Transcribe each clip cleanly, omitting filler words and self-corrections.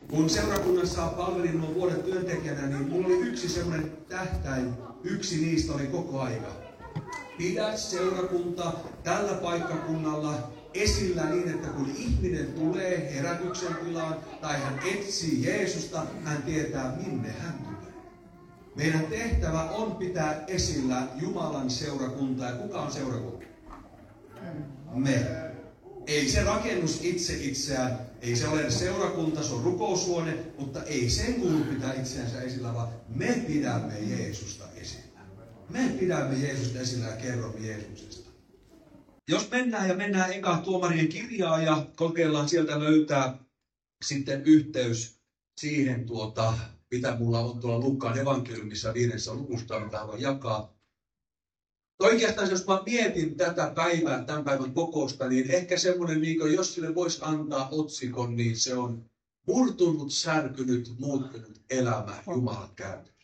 Kun seurakunnassa palvelin nuo vuodet työntekijänä, niin mulla oli yksi semmoinen tähtäin. Yksi niistä oli koko aika. Pidä seurakunta tällä paikkakunnalla esillä niin, että kun ihminen tulee herätyksen tilaan tai hän etsii Jeesusta, hän tietää minne hän tulee. Meidän tehtävä on pitää esillä Jumalan seurakunta. Ja kuka on seurakunta? Me. Ei se rakennus itseään, ei se ole seurakunta, se on rukoushuone, mutta ei sen kuulu pitää itseänsä esillä, vaan me pidämme Jeesusta esillä. Me pidämme Jeesusta esillä ja kerromme Jeesuksesta. Jos mennään eka tuomarien kirjaa ja kokeillaan sieltä löytää sitten yhteys siihen, mitä mulla on tuolla Luukkaan evankeliumissa 5. luvusta, mitä haluan jakaa. Oikeastaan jos mä mietin tätä päivää, tämän päivän kokousta, niin ehkä semmoinen, jos sille voisi antaa otsikon, niin se on murtunut, särkynyt, muuttunut elämä Jumalan käytössä.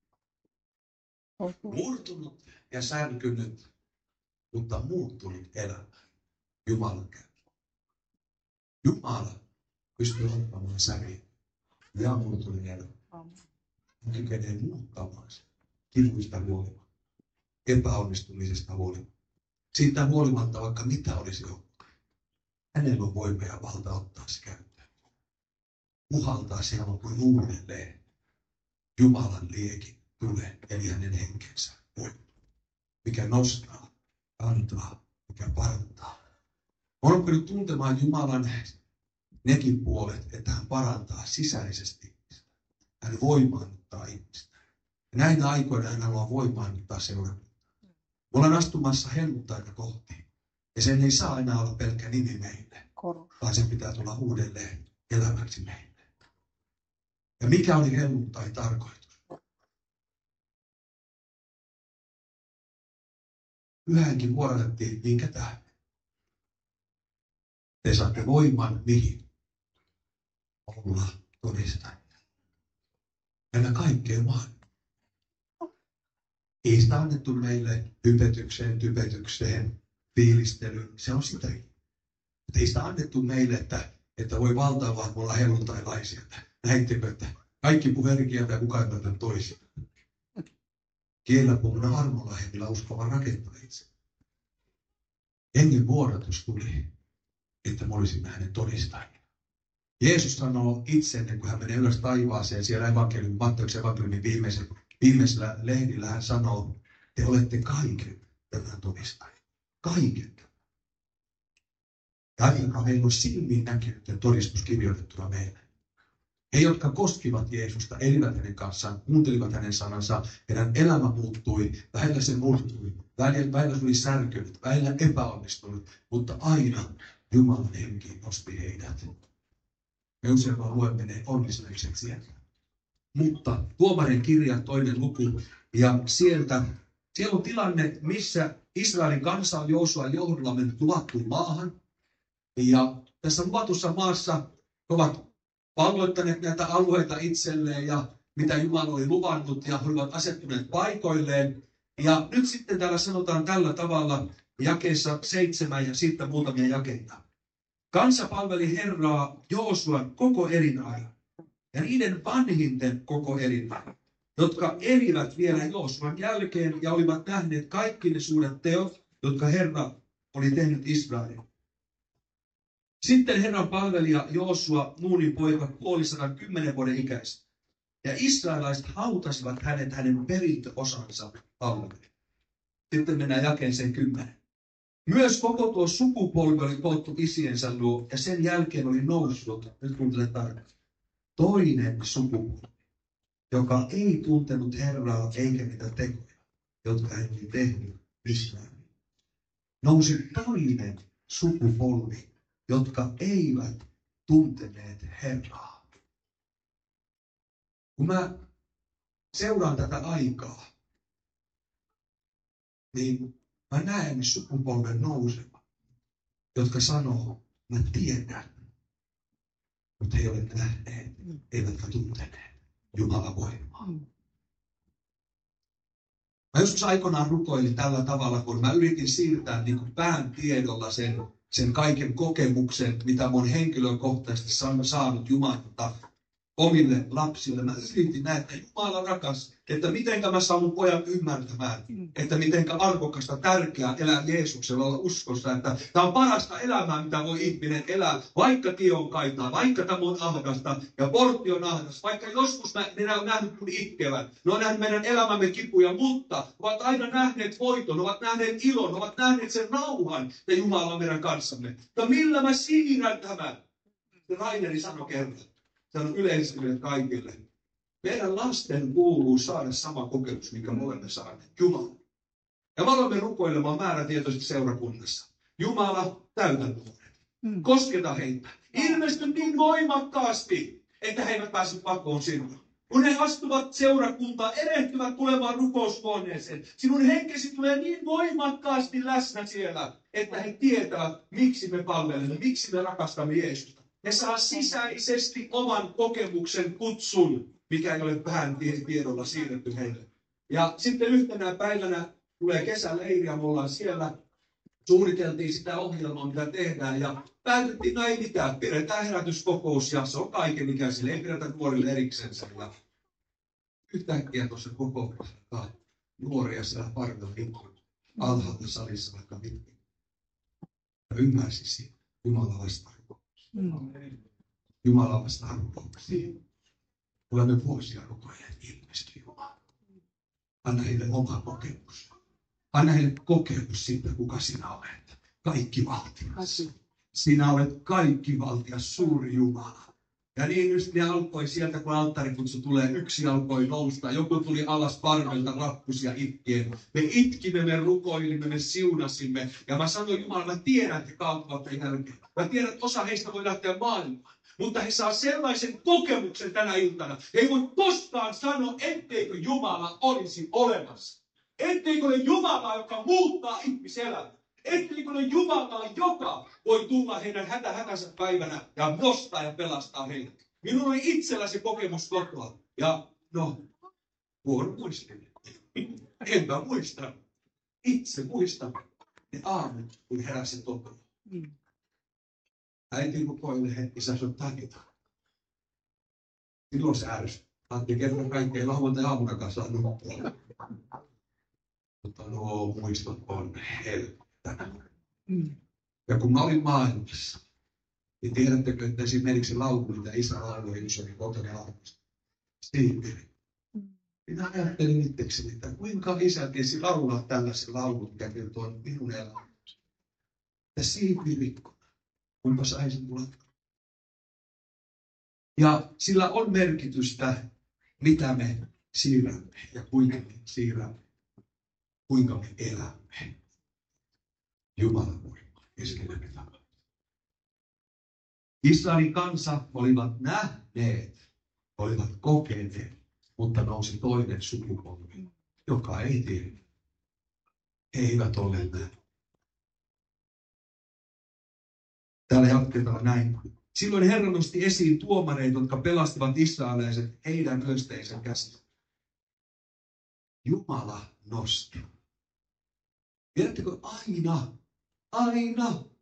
Murtunut ja särkynyt, mutta muuttunut elämä Jumalan käytössä. Jumala pystyy ottamaan särjen ja murtunut elämä. Hän kykenee muuttamaan sen kivuista huolimatta. Epäonnistumisesta huolimatta. Siitä huolimatta, vaikka mitä olisi ollut. Hänellä on voima ja valta ottaa se käyttöön. Puhaltaa siellä kuin uudelleen. Jumalan liekin tulee, eli hänen henkensä voima. Mikä nostaa, antaa, mikä parantaa. On oppinut tuntemaan Jumalan nekin puolet, että hän parantaa sisäisesti ihmistä. Hän voimaannuttaa ihmistä. Ja näinä aikoina hän haluaa voimaannuttaa seurakuntaa. Me ollaan astumassa helluntaita kohti. Ja sen ei saa enää olla pelkkä nimi meille, vaan sen pitää tulla uudelleen elämäksi meille. Ja mikä oli helluntain tarkoitus? Pyhänkin vuodattiin minkä tähden? Te saatte voiman mihin? Olla todistajia. Mennä kaikkeen maailmaan. Ei sitä annettu meille typetykseen, fiilistelyyn. Se on sitä. Ei sitä annettu meille, että voi valtavaa olla helluntailaisia. Näittekö, että kaikki puhuu eri kieltä ja kukaan ei ymmärrä toisia. Kielellä puhuna armolla heillä uskova rakentaa itse. Hengen vuodatus tuli, että me olisimme hänen todistajia. Jeesus sanoo itse, ennen kuin hän menee ylös taivaaseen, siellä Matteuksen evankeliumin viimeisellä lehdillä hän sanoo, te olette kaiken tämän todistajia. Kaiken. Ja ajatelkaa, meillä on silmiin näkynyt todistus kirjoitettuna meille. He, jotka koskivat Jeesusta, elivät hänen kanssaan, kuuntelivat hänen sanansa, heidän elämä muuttui, välillä se murtui, välillä tuli särkynyt, välillä epäonnistunut, mutta aina Jumalan henki nosti heidät. Me usein vaan luemme ne onnistumukset sieltä. Mutta tuomarin kirja 2. luku, ja siellä on tilanne, missä Israelin kansa on Joosuan johdolla mennyt luvattuun maahan. Ja tässä luvatussa maassa ovat valloittaneet näitä alueita itselleen ja mitä Jumala oli luvannut ja olivat asettuneet paikoilleen. Ja nyt sitten täällä sanotaan tällä tavalla jakeessa 7 ja sitten muutamia jakeita. Kansa palveli Herraa Joosuan koko elinajan ja niiden vanhinten koko elinajan, jotka elivät vielä Joosuan jälkeen ja olivat nähneet kaikki ne suuret teot, jotka Herra oli tehnyt Israelille. Sitten Herran palvelija Joosua, Nuunin poika, kuoli 110 vuoden ikäisenä. Ja israelaiset hautasivat hänet hänen perintöosansa alle. Sitten mennään jakeeseen 10. Myös koko tuo sukupolvi oli koottu isiensä luo, ja sen jälkeen oli noussut, nyt kuuntele tarkasti, toinen sukupolvi, joka ei tuntenut Herraa eikä niitä tekoja, jotka hän oli tehnyt Israeliin. Nousi toinen sukupolvi, jotka eivät tunteneet Herraa. Kun mä seuraan tätä aikaa, niin mä näen sukupolven nousevan, jotka sanoo, mä tiedän, mutta he eivät nähneet, eivätkä tunteneet Jumalan voimaa. Mä joskus aikoinaan rukoilin tällä tavalla, kun mä yritin siirtää niin kuin pään tiedolla sen kaiken kokemuksen, mitä mun henkilökohtaisesti saanut Jumalalta. omille lapsille. Mä yritin nähdä, että Jumala rakas, että mitenkä mä saan mun pojan ymmärtämään, että mitenkä arvokasta, tärkeää elää Jeesuksella, olla uskossa, että tämä on parasta elämää, mitä voi ihminen elää, vaikka tie on kaitaa, vaikka tämä on ahdasta ja portti on ahdas, vaikka joskus ne on nähnyt mun itkevän, ne on nähnyt meidän elämämme kipuja, mutta ovat aina nähneet voiton, ovat nähneet ilon, ovat nähneet sen rauhan, että Jumala on meidän kanssamme. Mutta millä mä siirrän tämän? Raineri sanoi kerran. Se on yleisölle kaikille. Meidän lasten kuuluu saada sama kokemus, minkä me olemme saaneet. Jumala. Ja me olemme rukoilemaan määrätietoisesti seurakunnassa. Jumala, täytä nuoret. Kosketa heitä. Ilmesty niin voimakkaasti, että he eivät pääse pakoon sinua. Kun he astuvat seurakuntaan, erehtyvät tulemaan rukoushuoneeseen, sinun henkesi tulee niin voimakkaasti läsnä siellä, että he tietävät, miksi me palvelemme, miksi me rakastamme Jeesusta. He saa sisäisesti oman kokemuksen kutsun, mikä ei ole vähän tiedolla siirretty heille. Ja sitten yhtenä päivänä tulee kesäleiri ja me ollaan siellä. Suunniteltiin sitä ohjelmaa, mitä tehdään ja päätettiin, no ei mitään, pidetään herätyskokous ja se on kaikenikäisille, ei pidetä nuorille eriksensä. Ja yhtäkkiä tuossa kokouksessa nuoria siellä parvella alhaalta salissa vaikka mitkä. Ja ymmärsi siitä, Jumala vastaa rukouksia. Jumala vastaa rukouksia. Olemme vuosia rukoilleet, ilmesty Jumala. Anna heille oma kokemus. Anna heille kokemus siitä, kuka sinä olet. Kaikkivaltias. Sinä olet kaikkivaltias, suuri Jumala. Ja niin just ne alkoi sieltä, kun alttarikutsu tulee, yksi alkoi nousta. Joku tuli alas parvelta rappusia itkien. Me itkimme, me rukoilimme, me siunasimme. Ja mä sanoin, Jumala, mä tiedän, että he kaatuvat tämän jälkeen. Mä tiedän, että osa heistä voi lähteä maailmaan. Mutta he saa sellaisen kokemuksen tänä iltana. He ei voi koskaan sanoa, etteikö Jumala olisi olemassa. Etteikö ole Jumalaa, joka muuttaa ihmiselämää. Etteikö ole Jumalaa, joka voi tulla heidän hätänsä päivänä ja nostaa ja pelastaa heidät. Minulla oli itsellä se kokemus kotoa. Ja huono muistin. Enpä muista. Itse muistan ne aamut, kun heräsin kotona. Äiti rukoili hetki, sä sun takita. Silloin se ärsytti. Antti kerran kaikkein lauantai-aamuna kanssa nukkua. Mutta nuo muistot on helpottana. Ja kun mä olin maailmassa, niin tiedättekö, että esimerkiksi laulu, mitä isä lauloi, kun se oli kotona laulusta. Siipiri. Minä ajattelin itsekseni, että kuinka isä tiesi laulaa tällaisen laulun, mikä kertoo minun elämäni. Ja siipirikkona, kuinka saisin tulla. Ja sillä on merkitystä, mitä me siirrämme ja kuinka me siirrämme. Kuinka me elämme Jumalan voimaa keskellä mitä. Israelin kansa olivat nähneet, olivat kokeneet, mutta nousi toinen sukupolvi, joka ei tiedä. He eivät ole nähneet. Täällä jatketaan näin. Silloin Herra nosti esiin tuomareita, jotka pelastivat israelaiset heidän ryösteisen käsistä. Jumala nosti. Tiedättekö, aina,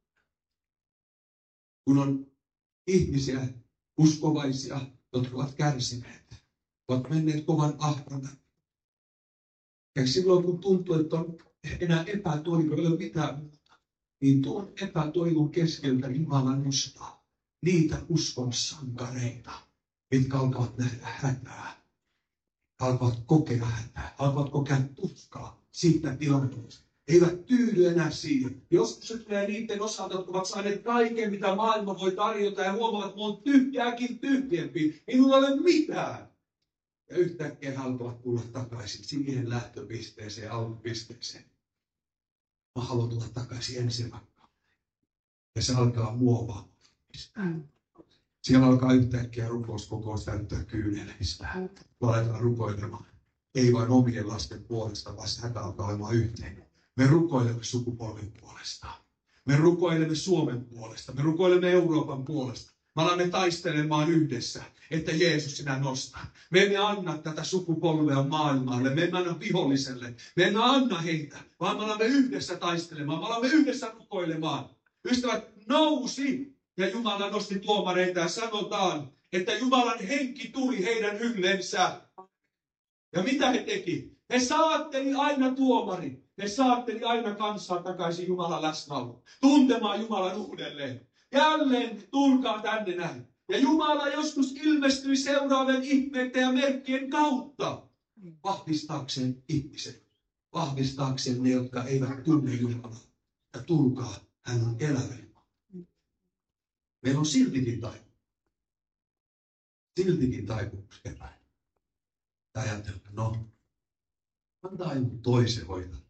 kun on ihmisiä, uskovaisia, jotka ovat kärsineet, ovat menneet kovan ahdan. Ja silloin kun tuntuu, että on enää epätoivo, ei ole mitään muuta, niin tuon epätoivon keskeltä Jumala nostaa niitä uskon sankareita, mitkä alkavat nähdä hätää, alkavat kokea hätää, alkavat kokea tuskaa siitä tilanteesta. Eivät tyydy enää siihen. Joskus se tulee niiden osalta, jotka ovat saaneet kaiken, mitä maailma voi tarjota ja huomaavat, että minun on tyhjääkin tyhjempi. Minulla ei ole mitään. Ja yhtäkkiä he alkavat tulla takaisin siihen lähtöpisteeseen, alkupisteeseen. Mä haluan tulla takaisin ensin rakkaan. Ja se alkaa muovaa. Siellä alkaa yhtäkkiä rukouskokous täyttää kyyneleistä. Kun aletaan rukoilemaan. Ei vain omien lasten puolesta, vaan se hätä alkaa olemaan yhteinen. Me rukoilemme sukupolven puolesta. Me rukoilemme Suomen puolesta. Me rukoilemme Euroopan puolesta. Me alamme taistelemaan yhdessä, että Jeesus sinä nostaa. Me emme anna tätä sukupolvea maailmalle. Me emme anna viholliselle. Me emme anna heitä, vaan me alamme yhdessä taistelemaan. Me alamme yhdessä rukoilemaan. Ystävät, nousi! Ja Jumala nosti tuomareita ja sanotaan, että Jumalan henki tuli heidän yllensä. Ja mitä he teki? He saatteli aina tuomari. He saatteli aina kansaa takaisin Jumalan läsnäoloon. Tuntemaan Jumalan uudelleen. Jälleen tulkaa tänne näin. Ja Jumala joskus ilmestyi seuraavien ihmeiden ja merkkien kautta. Vahvistaakseen ihmiset. Vahvistaakseen ne, jotka eivät tunne Jumalaa. Ja tulkaa, hän on elävä. Meillä on siltikin taipumus. Siltikin taipumus epäillä. Ja ajatella, no, antaa joku toisen hoitaa.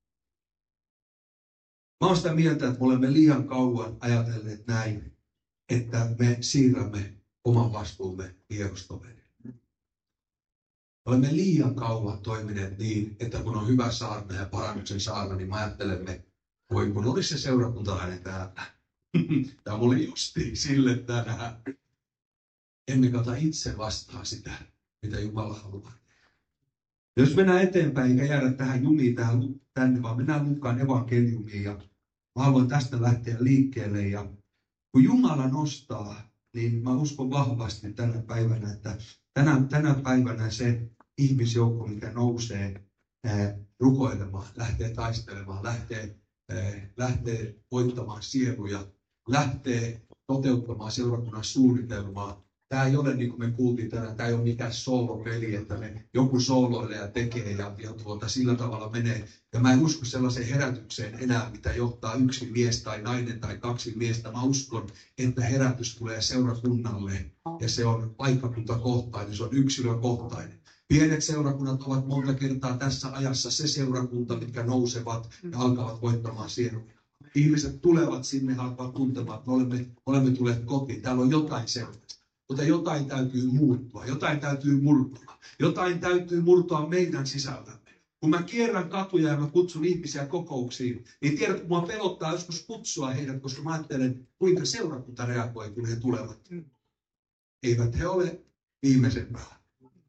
Mä oon sitä mieltä, että me olemme liian kauan ajatelleet näin, että me siirrämme oman vastuumme vierustoverille. Olemme liian kauan toimineet niin, että kun on hyvä saarna ja parannuksen saarna, niin me ajattelemme, voi kun olisi se seurakuntalainen täällä. Tämä oli justiin sille tänään. Emme ota itse vastaan sitä, mitä Jumala haluaa. Jos mennään eteenpäin, eikä jäädä tähän jumiin tänne, vaan mennään Luukkaan evankeliumiin. Ja mä haluan tästä lähteä liikkeelle. Ja kun Jumala nostaa, niin mä uskon vahvasti tänä päivänä, että tänä päivänä se ihmisjoukko, mikä nousee rukoilemaan, lähtee taistelemaan, lähtee voittamaan sieluja, lähtee toteuttamaan seurakunnan suunnitelmaa. Tämä ei ole, niin kuin me kuultiin tänään, tämä ei ole mikään soolopeli, että joku sooloilee ja tekee ja sillä tavalla menee. Ja mä en usko sellaiseen herätykseen enää, mitä johtaa yksi mies tai nainen tai kaksi miestä. Mä uskon, että herätys tulee seurakunnalle ja se on paikkakuntakohtainen, se on yksilökohtainen. Pienet seurakunnat ovat monta kertaa tässä ajassa se seurakunta, mitkä nousevat ja alkavat voittamaan sieluja. Ihmiset tulevat sinne ja alkavat tuntemaan, että me olemme tulleet kotiin. Täällä on jotain sellaista. Mutta jotain täytyy muuttua, jotain täytyy murtua. Jotain täytyy murtua meidän sisällämme. Kun mä kierrän katuja ja mä kutsun ihmisiä kokouksiin, niin tiedät, kun mua pelottaa joskus kutsua heidät, koska mä ajattelen, kuinka seurakunta reagoi, kun he tulevat. Eivät he ole viimeisen päällä.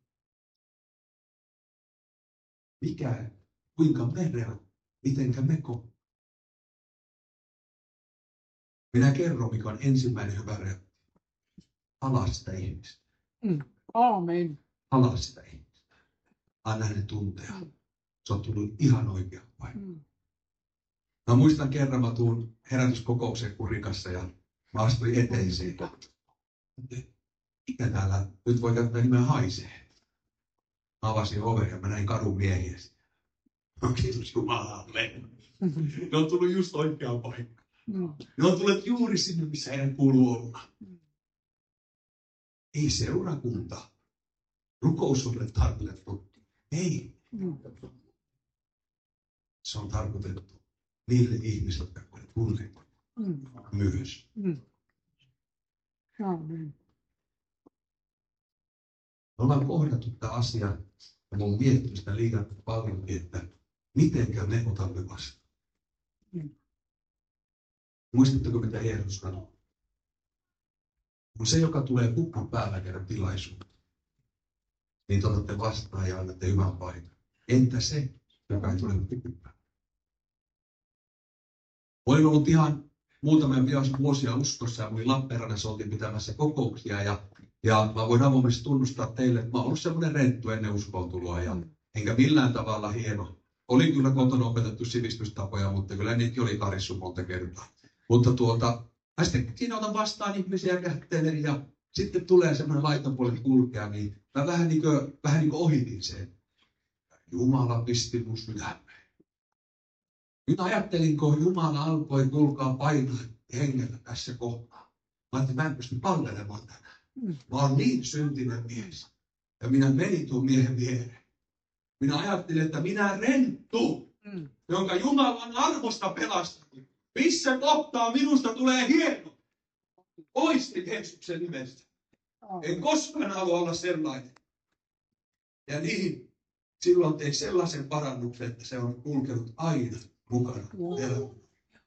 Kuinka me reagoimme? Mitenkä me koemme? Minä kerron, mikä on ensimmäinen hyvä reaktio. Halaa sitä ihmistä. Aamen. Halaa sitä ihmistä. Anna hänen tuntea. Se on tullut ihan oikea paikka. Mä muistan kerran, mä tuun herätyskokoukseen Kurikassa ja mä astuin eteiseen. Mikä täällä nyt voi käyttää nimeä haisee? Mä avasin oven ja mä näin kadun miehiä. No kiitos Jumalalle. Ne on tullut just oikeaan paikkaan. Ne on tullut juuri sinne, missä heidän kuuluu olla. Ei seurakunta. Rukous on tarkoitettu. Ei. Se on tarkoitettu niille ihmisille, jotka ovat tunneet myös. Me ollaan kohdattu tämä asia, ja mä oon miettinyt sitä liian paljon, että mitenkä me otamme vastaan. Muistatteko, mitä Jeesus sanoi? Kun se, joka tulee pukun päällä kerran tilaisuuteen, niin otatte vastaan ja annatte hyvän paikan. Entä se, joka ei tule pukun päällä? Olin ollut ihan muutamia vuosia uskossa ja olin Lappeenrannassa, oltiin pitämässä kokouksia ja mä voin avoimesti tunnustaa teille, että mä oon ollut semmoinen renttu ennen uskoontuloa ja enkä millään tavalla hieno. Olin kyllä kotona opetettu sivistystapoja, mutta kyllä niitäkin oli karissu monta kertaa. Mutta mä sitten siinä otan vastaan ihmisiä kättelen ja sitten tulee semmoinen laitapuolen kulkea, niin mä vähän niin kuin ohitin sen. Jumala pisti mun sydämeen. Nyt ajattelin, kun Jumala alkoi kulkaa painaa hengellä tässä kohtaa. Mä ajattelin, että mä en pysty palvelemaan tänään. Mä oon niin syntinen mies. Ja minä menin tuon miehen viereen. Minä ajattelin, että minä renttu, jonka Jumalan armosta pelastettiin. Missä kohtaa minusta tulee hieno? Poistin Jeesuksen nimestä. En koskaan halua olla sellainen. Ja niin, silloin tein sellaisen parannuksen, että se on kulkenut aina mukana elämään.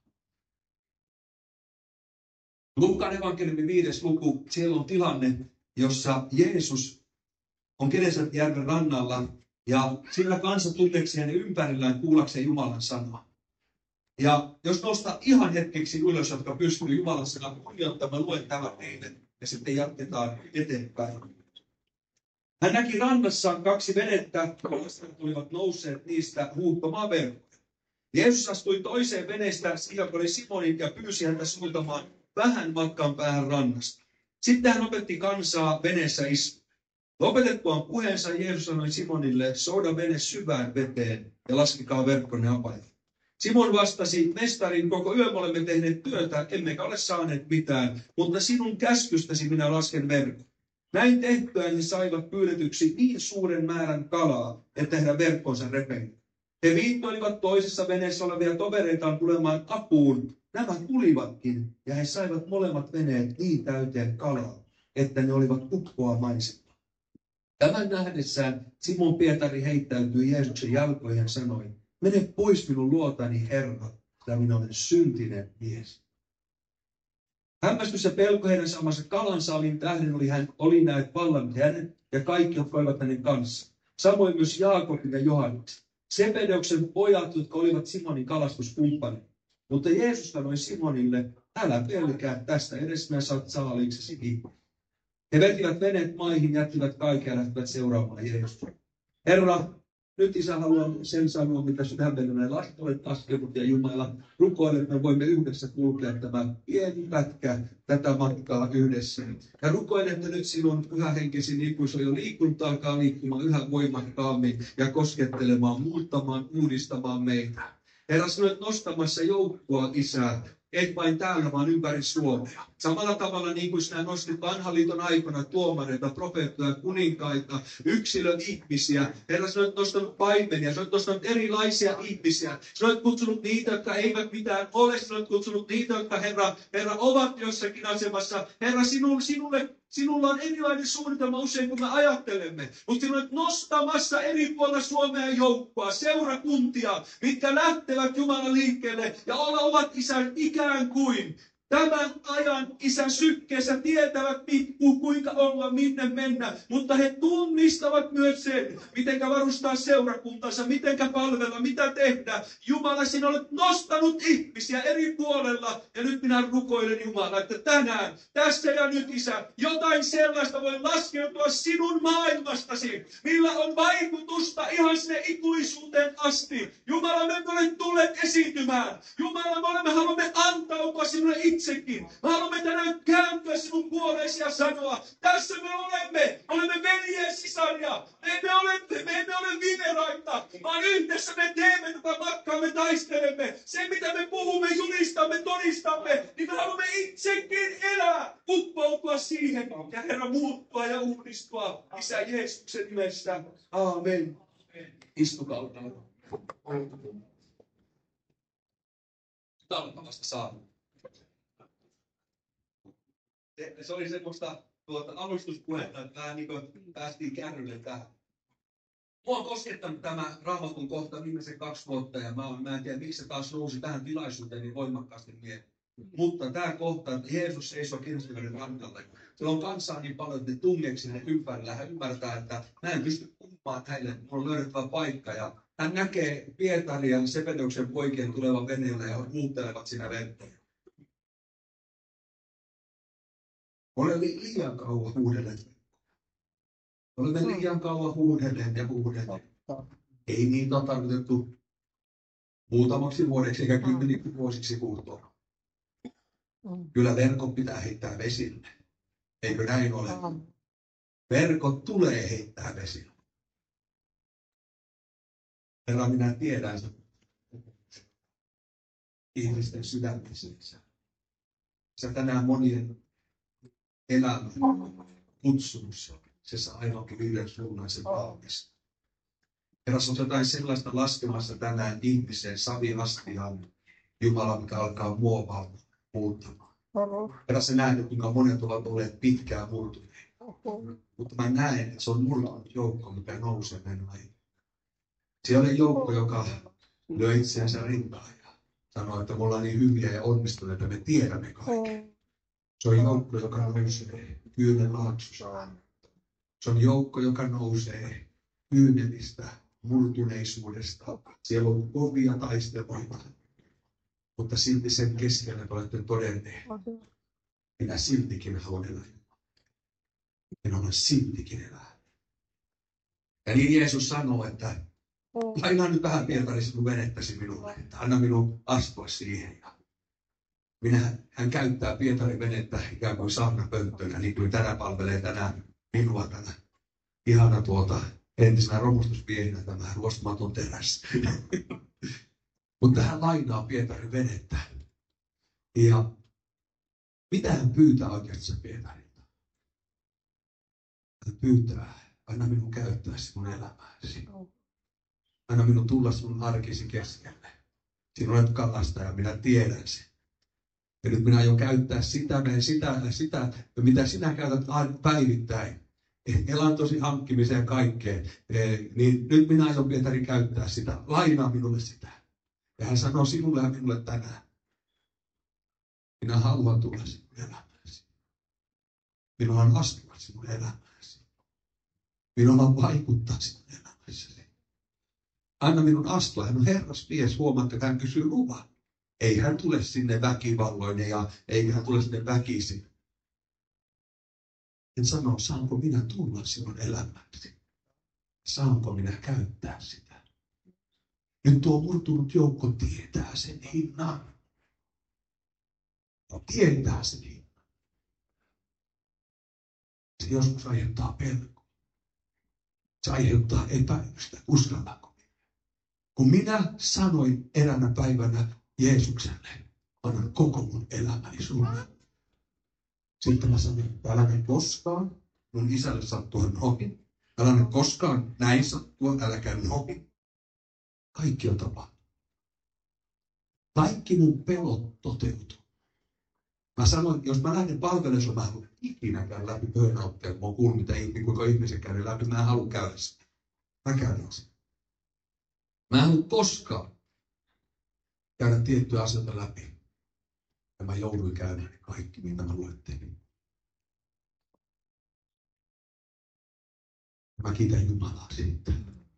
Luukkaan evankeliumin 5. luku, siellä on tilanne, jossa Jeesus on Genesaretjärven rannalla ja siellä kansa tunteeksi hänen ympärillään kuullakseen Jumalan sanaa. Ja jos nostaa ihan hetkeksi ylös, jotka pystyy Jumalan sanaa kunnioittamaan, luen tämän teille. ja sitten jatketaan eteenpäin. Hän näki rannassa 2 venettä, kalastajat olivat nousseet niistä huuhtomaan verkkoja. Jeesus astui toiseen veneestä, joka oli Simonin, ja pyysi häntä suuntamaan vähän matkan päähän rannasta. Sitten hän opetti kansaa veneessä istua. Lopetettuaan puheensa Jeesus sanoi Simonille, souda vene syvään veteen ja laskekaa verkkonne apajalle. Simon vastasi, mestari, koko yön olemme tehneet työtä, emmekä ole saaneet mitään, mutta sinun käskystäsi minä lasken verkon. Näin tehtyään he saivat pyydetyksi niin suuren määrän kalaa, että heidän verkkonsa repeni. He viittoilivat toisessa veneessä olevia tovereitaan tulemaan apuun. Nämä tulivatkin, ja he saivat molemmat veneet niin täyteen kalaa, että ne olivat uppoamaisilla. Tämän nähdessään Simon Pietari heittäytyi Jeesuksen jalkoihin ja sanoi, mene pois minun luotani, Herra, sillä minä olen syntinen mies. Hämmästys ja pelko heidän saamansa kalansaaliin tähden oli näet vallannut hänet ja kaikki, jotka olivat hänen kanssa. Samoin myös Jaakobin ja Johanneksen, Sebedeuksen pojat, jotka olivat Simonin kalastuskumppanit. Mutta Jeesus sanoi Simonille, älä pelkää tästä, edes sinä saat saaliiksesi kiinni. He vetivät veneet maihin, jättivät kaiken ja lähtivät seuraamaan Jeesusta. Herra, nyt Isä haluan sen sanoa, mitä sydämenne näin lasit olet laskenut, ja Jumala, rukoile, että me voimme yhdessä kulkea tämä pieni pätkä tätä matkaa yhdessä. Ja rukoile, että nyt sinun pyhähenkesi ikuisuus on jo liikkunut, alkaa liikkumaan yhä voimakkaammin ja koskettelemaan, muuttamaan, uudistamaan meitä. Herra, sinä olet nostamassa joukkoa, Isä, et vain täällä, vaan ympäri Suomea. Samalla tavalla niin kuin sinä nostit vanhan liiton aikana tuomareita, profeettoja, kuninkaita, yksilön ihmisiä. Herra, sinä olet nostanut paimenia, sinä olet nostanut erilaisia ihmisiä. Sinä olet kutsunut niitä, jotka eivät mitään ole. Sinä olet kutsunut niitä, jotka, Herra, ovat jossakin asemassa. Herra, sinulla on erilainen suunnitelma usein, kun me ajattelemme. Mutta sinä olet nostamassa eri puolilla Suomea joukkoa, seurakuntia, mitkä lähtevät Jumalan liikkeelle ja ovat Isän ikään kuin tämän ajan Isän sykkeessä tietävät, kuinka olla, minne mennä. Mutta he tunnistavat myös sen, mitenkä varustaa seurakuntansa, mitenkä palvella, mitä tehdä. Jumala, sinä olet nostanut ihmisiä eri puolella. Ja nyt minä rukoilen, Jumala, että tänään, tässä ja nyt, Isä, jotain sellaista voi laskeutua sinun maailmastasi, millä on vaikutusta ihan sinne ikuisuuteen asti. Jumala, me olemme tulleet esiintymään. Jumala, me haluamme antautua sinulle itsekin. Me haluamme tänään kääntyä sinun puoleesi ja sanoa, tässä me olemme veljeä sisaria. Me emme ole viveraita, vaan yhdessä me teemme tätä matkaa, me taistelemme. Se, mitä me puhumme, julistamme, todistamme, niin me haluamme itsekin elää, uppoutua siihen ja Herra muuttua ja uudistua. Isä Jeesuksen nimessä. Aamen. Istukaa. Talkavasta saanut. Se oli semmoista alustuspuhetta, että vähän niin kuin päästiin kärrylle tähän. Mua on koskettanut tämä Raamatun kohta viimeisen 2 vuotta, ja mä en tiedä, miksi se taas nousi tähän tilaisuuteen niin voimakkaasti mieleen. Mutta tämä kohta, että Jeesus seisoo Kirsiveden rannalle. Siellä on kansaa niin paljon, että ne tungeeksi sinne ympärillä. Hän ymmärtää, että mä en pysty puhumaan heille, mulla on löydettävä paikka. Ja hän näkee Pietarin ja Sebedeuksen poikien tulevan veneellä ja huuttelevat siinä veneen. Olemme liian kauan huudelleet. Olemme liian kauan huudelleet ja huudelleet. Ei niitä ole tarkoitettu muutamaksi vuodeksi eikä 10 vuosiksi huutoa. Kyllä verkot pitää heittää vesille. Eikö näin ole? Verkot tulee heittää vesille. Herra, minä tiedän ihmisten sydämissä. Se tänään monien elämä, kutsumus, se saa aivan yhden suunnaisen valmista. Herra, on jotain sellaista laskemassa tänään ihmiseen saviastiaan, Jumala, mikä alkaa muovaamaan, muuttamaan. Herra, sä näet, kuinka monet ovat olleet pitkään murtuneet. Mutta mä näen, että se on murtunut joukko, mikä nousee meidän aikaan. Siellä on joukko, joka lyö itseänsä rintaan ja sanoo, että me ollaan niin hyviä ja onnistuneita, me tiedämme kaiken. Se on joukko, joka nousee Kyynän laaksosta. Se on joukko, joka nousee kyynelistä, murtuneisuudesta. Siellä on kovia taisteluita. Mutta silti sen keskellä olette todenneet. Minä siltikin haluan elää. En ole siltikin elää. Ja niin Jeesus sanoo, että lainaa nyt vähän Pietari sinun venettäsi minulle, että anna minun astua siihen. Ja hän käyttää Pietarin venettä ikään kuin saarnapönttönä, niin kuin tänään palvelee tänään minua tänä ihana entisenä romustusmiehinä tämä ruostumaton teräs. Mutta hän lainaa Pietarin venettä. Ja mitä hän pyytää oikeastaan Pietarilta? Hän pyytää, anna minun käyttää sinun elämääsi. Anna minun tulla sinun arkisi keskelle. Sinä olet kalastaja, minä tiedän sen. Ja nyt minä aion käyttää sitä, mitä sinä käytät päivittäin. Elantosi hankkimiseen ja kaikkeen. Niin nyt minä aion, Pietari, käyttää sitä. Lainaa minulle sitä. Ja hän sanoo sinulle ja minulle tänään. Minä haluan tulla sinun elämääsi. Minulla on astua sinun elämääsi. Minulla on vaikuttaa sinun elämääsi. Anna minun astua. Hän on herrasmies. Huomaatte, että hän kysyy luvan. Ei hän tule sinne väkivalloinen ja eikä hän tule sinne väkisin. Hän sanoo, saanko minä tulla sinun elämääsi? Saanko minä käyttää sitä? Nyt tuo murtunut joukko tietää sen hinnan. Tietää sen hinnan. Se joskus aiheuttaa pelkoa. Se aiheuttaa epäilystä. Uskallanko? Kun minä sanoin eräänä päivänä Jeesukselle, annan koko mun elämäni sulle. Sitten mä sanoin, että älä mene koskaan mun isälle sattua noin. Älä mene koskaan näin sattua, äläkä noin. Kaikki on tapahtunut. Kaikki mun pelot toteutuu. Mä sanoin, jos mä lähden palvelussa, mä en halua ikinä käydä läpi burnouttia, kun mä oon kuullut, kuinka ihmiset käydä läpi. Mä en halua käydä sitä. Mä käyn sitä. Mä en halua koskaan käydä tiettyjä asioita läpi. Ja mä jouduin käymään kaikki, mitä mä luettelin. Mä kiitän Jumalaa siitä.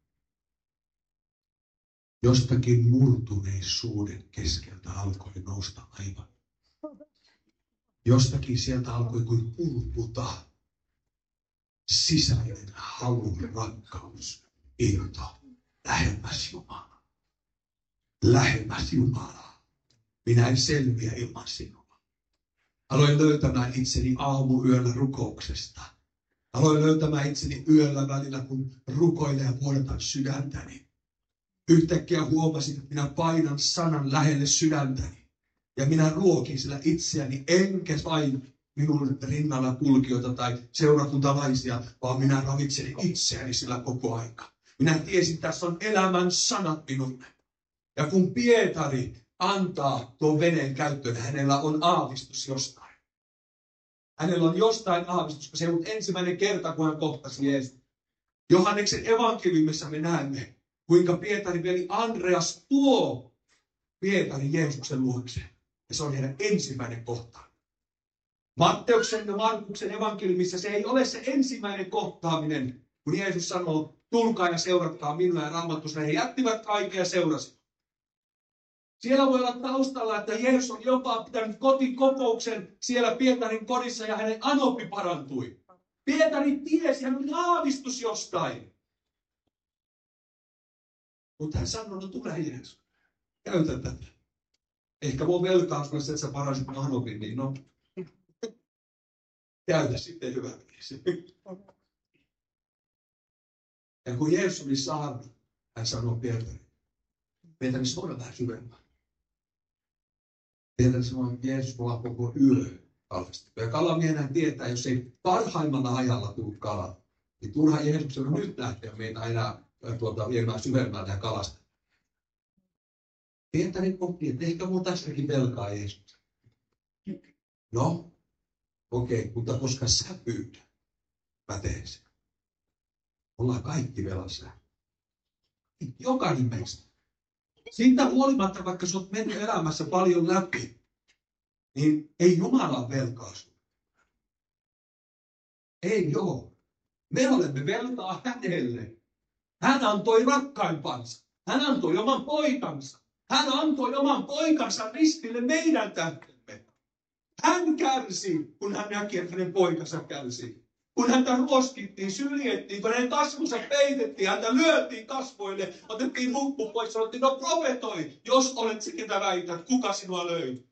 Jostakin murtuneisuuden keskeltä alkoi nousta aivan. Jostakin sieltä alkoi kuin pulputa sisäinen halu, rakkaus, into, lähemmäs Jumalaa. Lähemmäs Jumalaa. Minä en selviä ilman sinua. Aloin löytämään itseni aamuyöllä rukouksesta. Aloin löytämään itseni yöllä välillä, kun rukoilen ja vuodetan sydäntäni. Yhtäkkiä huomasin, että minä painan sanan lähelle sydäntäni. Ja minä ruokin sillä itseäni, enkä vain minun rinnalla kulkijoita tai seurakuntalaisia, vaan minä ravitselin itseäni sillä koko aika. Minä tiesin, että tässä on elämän sanat minulle. Ja kun Pietari antaa tuon veneen käyttöön, hänellä on aavistus jostain. Hänellä on jostain aavistus, koska se on ensimmäinen kerta, kun hän kohtasi Jeesus. Johanneksen evankeliumissa me näemme, kuinka Pietarin veli Andreas tuo Pietarin Jeesuksen luokseen. Ja se on heidän ensimmäinen kohtaaminen. Matteuksen ja Markuksen evankeliumissa se ei ole se ensimmäinen kohtaaminen, kun Jeesus sanoo, tulkaa ja seuratkaa minua ja Raamatussa. He jättivät kaiken ja seurasivat. Siellä voi olla taustalla, että Jeesus on jopa pitänyt kotikokouksen siellä Pietarin kodissa ja hänen anoppi parantui. Pietari tiesi, hän oli aavistus jostain. Mutta hän sanoi, no tule Jeesus, käytä tätä. Ehkä mun velkaa sulle se, että sä paransit mun anopin, niin no, käytä sitten hyvä mies. Ja kun Jeesus oli saanut, hän sanoi Pietari suora vähän syvemmän. Pietari sanoi, että Jeesus mulla on koko yö kalastettu. Ja kalamiehenä tietää, jos ei parhaimmalla ajalla tule kala, niin turha Jeesuksen on nyt lähteä meitä enää viemään syvemmälle ja kalastaa. Pietari pohtii, että ehkä mun tästäkin velkaa Jeesus. No, okei, mutta koska sä pyydät, mä teen sen. Ollaan kaikki velassa. Jokainen meistä. Siitä huolimatta, vaikka sä oot mennyt elämässä paljon läpi, niin ei Jumalan velkaa sinulle. Ei joo. Me olemme velkaa hänelle. Hän antoi rakkaimpansa. Hän antoi oman poikansa. Hän antoi oman poikansa ristille meidän tähtemme. Hän kärsi, kun hän näki, että hänen poikansa kärsi. Kun häntä ruoskittiin, syljettiin, kun hänen kasvonsa peitettiin, häntä lyötiin kasvoille, otettiin huppu pois, sanottiin, no profetoi, jos olet se, ketä väität, kuka sinua löi.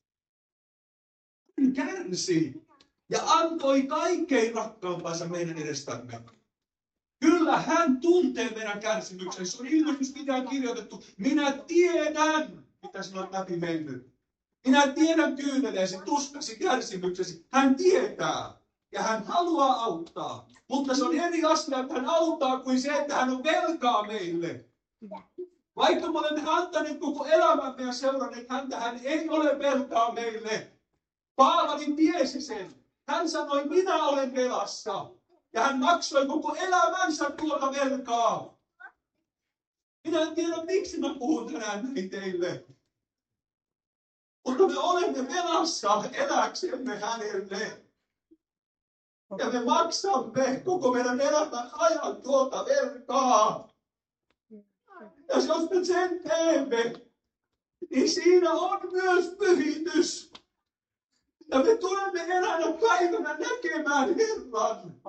Hän kärsi ja antoi kaikkein rakkaampansa meidän edestämme. Kyllä hän tuntee meidän kärsimyksen. Se on ilmestyskirjaan kirjoitettu. Minä tiedän, mitä sinä olet läpi mennyt. Minä tiedän kyyneleesi, tuskasi, kärsimyksesi. Hän tietää ja hän haluaa auttaa. Mutta se on eri asia, että hän auttaa kuin se, että hän on velkaa meille. Vaikka me olemme antaneet koko elämämme ja seuranneet häntä, hän ei ole velkaa meille. Paavali tiesi sen. Hän sanoi, minä olen velassa. Ja hän maksoi koko elämänsä tuota velkaa. Minä en tiedä, miksi mä puhun tänään näin teille. Mutta me olemme velassa eläksemme hänelle. Ja me maksamme koko meidän elämän ajan tuota velkaa. Ja jos me sen teemme, niin siinä on myös pyhitys. Ja me tulemme eräänä päivänä näkemään Herran.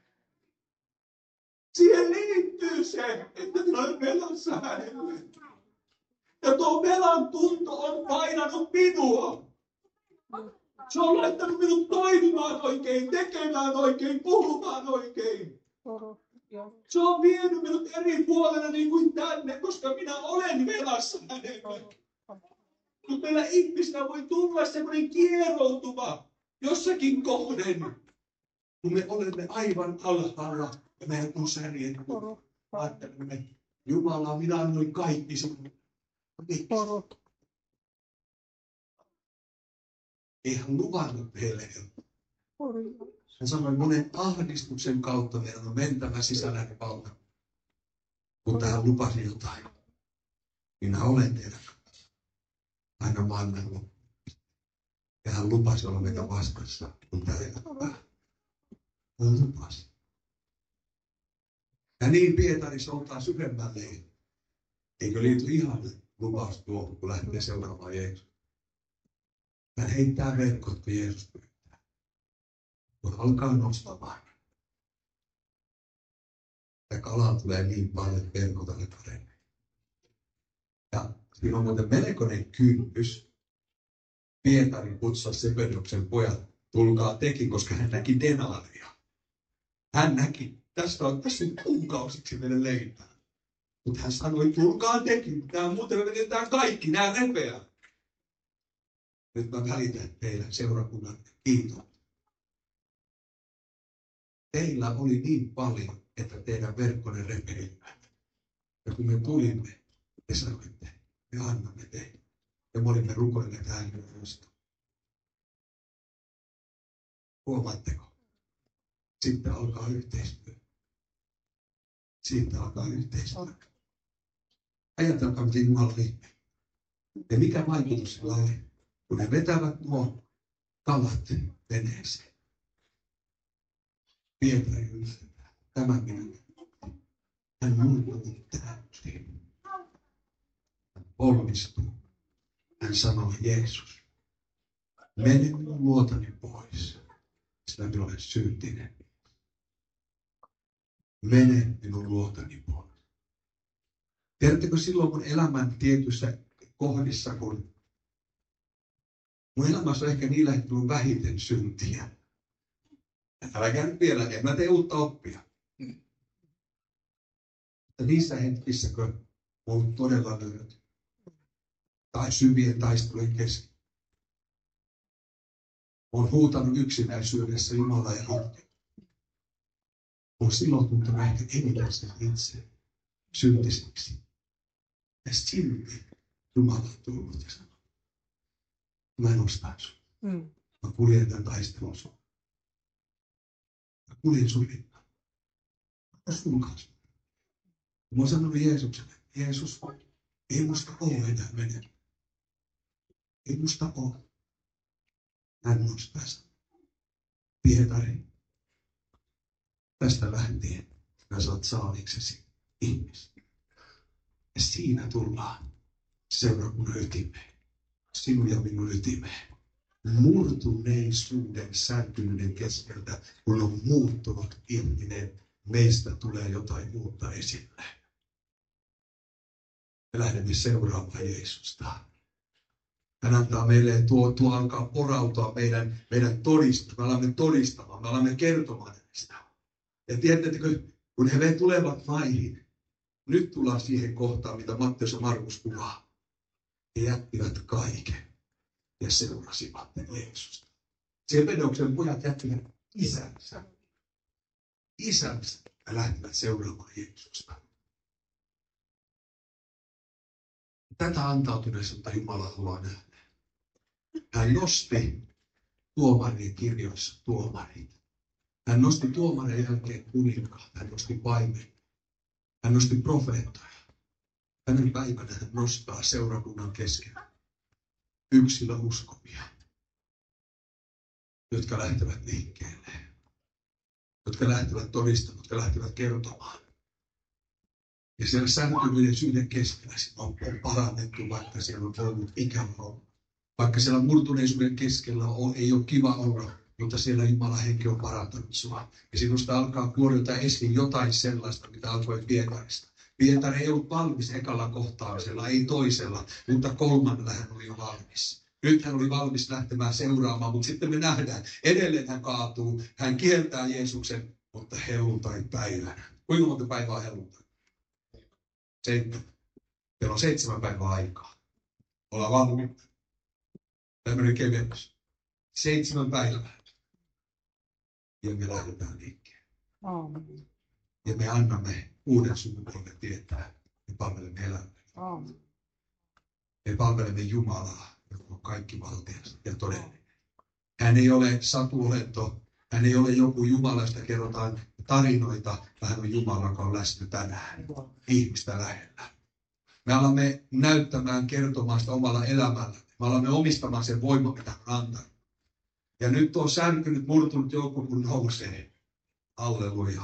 Siihen liittyy se, että minä olen velassa hänelle. Ja tuo velan tunto on painanut minua. Se on laittanut minut toimimaan oikein, tekemään oikein, puhumaan oikein. Se on vienyt minut eri puolella niin kuin tänne, koska minä olen velassa hänelle. Mutta meillä ihmisillä voi tulla semmoinen kieroutuva jossakin kohden, kun me olemme aivan alhaalla ja meidän on särjetty. Ajattelemme, Jumala, minä annoin kaikki sinulle. Miksi? Ei hän luvannut meille. Hän sanoi, monen ahdistuksen kautta meidän on mentävä sisällä valta. Mutta hän lupasi jotain. Minä olen teidän kanssa. Aina maailman loppuun. Ja hän lupasi olla meitä vastassa, kun tämä elämä. Hän lupasi. Ja niin Pietarissa oltaan syvemmälle. Eikö liity ihan lupaus tuohon, kun lähtee seuraamaan Jeesus? Hän heittää verkot, kun Jeesus pyytää. Kun alkaa nostamaan. Ja kalaa tulee niin paljon, että verkot alkaa renkää. Ja siinä on muuten melkoinen kynnys. Pietarin kutsasi Sebedoksen pojat, tulkaa tekin, koska hän näki denaaria. Hän näki, tässä on kuukausiksi meille leipää. Mutta hän sanoi, tulkaa tekin, tämä muuten me vedetään kaikki, nämä repeää. Nyt mä välitän teidän seurakunnan kiitos. Teillä oli niin paljon, että teidän verkkonne repeilivät. Ja kun me tulimme, te sanoitte, me annamme teille. Ja me olimme rukoilleet äänenästä. Huomaatteko? Sitten alkaa yhteistyö. Siitä alkaa yhteistyö. Ajatelkaa, miten Jumala ihme. Ja mikä vaikutus sillä oli? Kun ne vetävät nuo kalat veneeseen. Pietari ylstetään. Tämän minä. Hän muuttuu täysin. Hän onnistuu. Hän sanoi, Jeesus, mene minun luotani pois, sillä minä olen syyllinen. Mene minun luotani pois. Tiedättekö silloin mun elämän tietyissä kohdissa, kun mun elämässä on ehkä niillä hetkellä vähiten syntiä. Älkää nyt vielä, en mä tee uutta oppia. Mutta niissä hetkissä, kun on todella löyty, tai syvien taistelujen kesken. Olen huutanut yksinäisyydessä Jumalaa ja rohkeutta. Olen silloin tuntunut ehkä eniten sen itse syntiseksi. Ja silti Jumala on tullut ja sanonut, mä nostan sun. Mä kuljen tämän taistelun sun. Mä kuljen sun rinnalla. Mä sun kanssa. Mä oon sanonut Jeesukselle, Jeesus, ei musta ole enää menemään. Ei musta ole. Hän nostaa sen. Pietari, tästä lähtien sinä saat saaliksesi ihmisiä. Ja siinä tullaan seurakunnan ytimeen. Sinun ja minun ytimeen. murtuneisuuden särkyneiden keskeltä, kun on muuttunut ihminen, meistä tulee jotain uutta esille. Me lähdemme seuraamaan Jeesusta. Hän antaa meille, tuo alkaa porautua meidän todista. Me alamme todistamaan, me alamme kertomaan näistä. Ja tiedättekö, kun he tulevat maihin, nyt tullaan siihen kohtaan, mitä Matteus ja Markus kuvaa. He jättivät kaiken ja seurasivat Jeesusta. Sebedoksen pojat jättivät isänsä. Isänsä ja lähtivät seuraamaan Jeesusta. Tätä antautuneisuutta Jumala haluaa nähdä. Hän nosti tuomarien kirjoissa tuomarit. Hän nosti tuomarien jälkeen kuninkaat. Hän nosti paimen. Hän nosti profeettoja. Tänä päivänä hän nostaa seurakunnan keskellä yksilöuskovia, jotka lähtevät liikkeelle, jotka lähtevät todistamaan, jotka lähtevät kertomaan. Ja siellä särkyneiden syiden keskellä on parannettu, vaikka siellä on ollut ikävä olla. Vaikka siellä murtuneisuuden keskellä ei ole kiva olla, mutta siellä Jumalan henki on parantanut sinua. Ja sinusta alkaa kuorilta esiin jotain sellaista, mitä alkoi Pietarista. Pietari ei ollut valmis ekalla kohtaamisella, ei toisella, mutta kolmannella hän oli jo valmis. Nyt hän oli valmis lähtemään seuraamaan, mutta sitten me nähdään, edelleen hän kaatuu, hän kieltää Jeesuksen, mutta helluntai-päivänä. Kuinka monta päivää on helluntai? 7. Meillä on 7 päivää aikaa. Ollaan valmiita. Tämmöinen kevennys. 7 päivää. Ja me lähdetään liikkeelle. Ja me annamme uuden sukupolven tietää. Me palvelemme elämää. Me palvelemme Jumalaa, joka on kaikki valtias ja todellinen. Hän ei ole satuolento. Hän ei ole joku Jumala, josta kerrotaan tarinoita. Hän on Jumala, joka on läsnä tänään. Ihmistä lähellä. Me alamme näyttämään, kertomaan sitä omalla elämällä. Me alamme omistamaan sen voiman, mitä hän antaa. Ja nyt tuo särkynyt, murtunut joukko, kun nousee. Halleluja.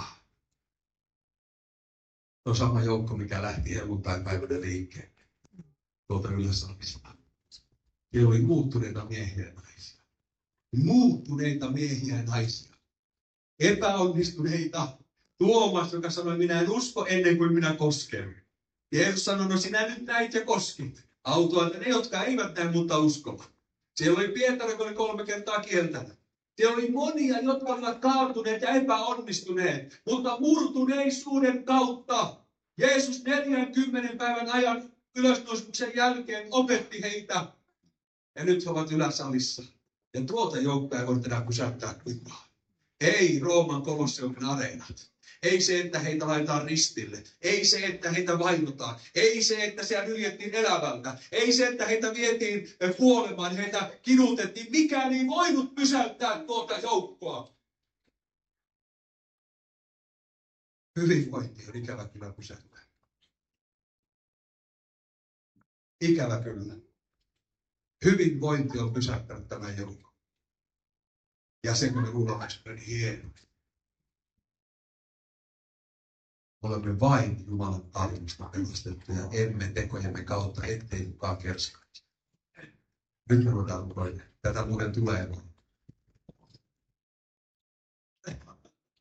Tuo sama joukko, mikä lähti helluntai-päivänä liikkeelle. Tuolta Ylä-Savista. Siellä oli muuttuneita miehiä ja naisia. Muuttuneita miehiä ja naisia. Epäonnistuneita. Tuomas, joka sanoi, minä en usko ennen kuin minä kosken. Jeesus sanoi, no sinä nyt näit ja koskit. Autoilta ne, jotka eivät näe, mutta uskovat. Siellä oli Pietari, joka oli 3 kertaa kieltänyt. Siellä oli monia, jotka olivat kaatuneet ja epäonnistuneet. Mutta murtuneisuuden kautta Jeesus 40 päivän ajan ylösnousemuksen jälkeen opetti heitä. Ja nyt he ovat Yläsalissa. Ja tuota joukkoa ei voida enää pysäyttää kukaan. Ei Rooman Kolosseumin areenat. Ei se, että heitä laitetaan ristille. Ei se, että heitä vainotaan. Ei se, että siellä nyljettiin elävältä. Ei se, että heitä vietiin kuolemaan, heitä kidutettiin. Mikään ei voinut pysäyttää tuota joukkoa. Hyvinvointi on ikävä kyllä pysäyttää. Ikävä kyllä. Hyvinvointi on pysäyttänyt tämän joukon. Ja sen kun me luulemme, on hieno. Olemme vain Jumalan armosta pelastettuja, emme tekojemme kautta, ettei kukaan kerskaisi. Nyt me ruvetaan lukemaan. Tätä muuten tulee.